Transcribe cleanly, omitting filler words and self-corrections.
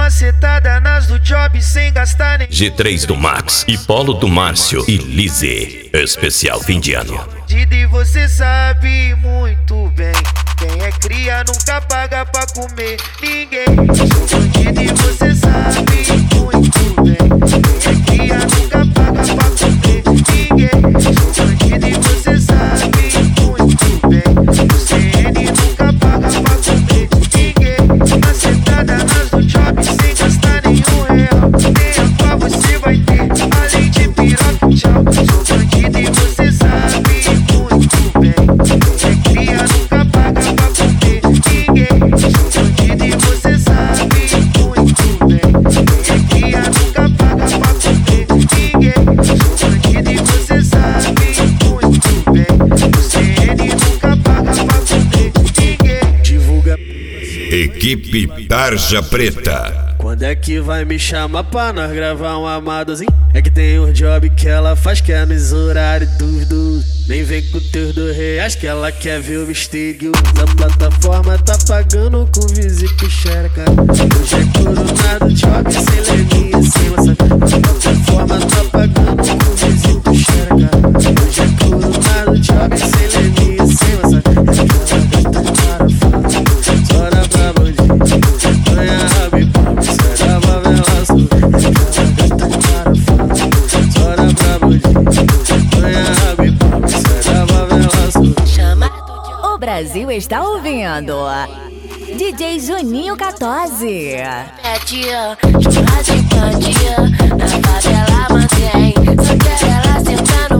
macetada nas do job sem gastar nem G3 do Max e Polo do Márcio e Lizzy. Especial fim de ano. E você sabe muito bem, quem é cria nunca paga pra comer ninguém. Sou bandido e você sabe muito bem, quem é cria nunca paga pra comer ninguém. Sou bandido e você sabe muito bem, o CN nunca paga pra comer ninguém. Macetada nas do job sem gastar nenhum real, nem a pá você vai ter, além de piroca e tchau. Sou bandido e você sabe muito bem, quem é cria nunca paga pra comer ninguém. Sou bandido e você sabe muito bem, quem é cria nunca paga pra comer ninguém. Sou bandido e você sabe muito bem, o CN nunca paga pra comer ninguém. Divulga Equipe Tarja Preta. Quando é que vai me chamar pra nós gravar um amadozinho? É que tem um job que ela faz que é nos horários dos. Nem vem com teus R$2 que ela quer ver o mistério. A plataforma tá pagando com visita e xereca. Hoje é coronado, job sem levinha, sem lança. A plataforma tá pagando com visita e xereca. Hoje é coronado, job sem levinha, sem lança. Aquela gata para fora, chora pra bandido, ganha rabo e pau, sai da favela azul. Aquela gata para fora, chora pra bandido, ganha rabo e pau, sai da favela azul. O Brasil está ouvindo DJ Juninho 14. Pedia, churrasco e pandia, na favela mantém. Só quer ela sentando